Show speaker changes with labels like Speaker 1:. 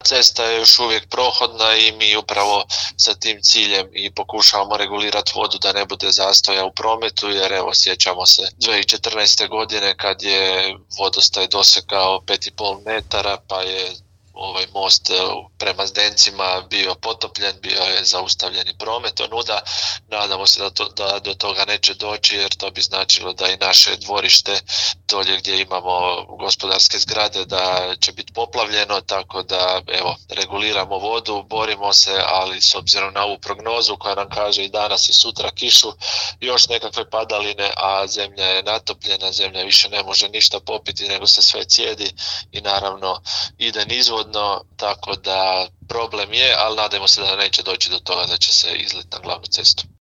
Speaker 1: cesta je još uvijek prohodna i mi upravo sa tim ciljem i pokušavamo regulirati vodu da ne bude zastoja u prometu, jer evo sjećamo se 2014. godine kad je vodostaj dosegao 5,5 metara pa je ovaj most prema Zdencima bio potopljen, bio je zaustavljeni promet onuda. Nadamo se da do toga neće doći, jer to bi značilo da i naše dvorište dolje gdje imamo gospodarske zgrade da će biti poplavljeno, tako da evo reguliramo vodu, borimo se, ali s obzirom na ovu prognozu koja nam kaže i danas i sutra kišu, još nekakve padaline, a zemlja je natopljena, zemlja više ne može ništa popiti nego se sve cijedi i naravno ide nizvodno, tako da problem je, ali nadajmo se da neće doći do toga da će se izliti na glavnu cestu.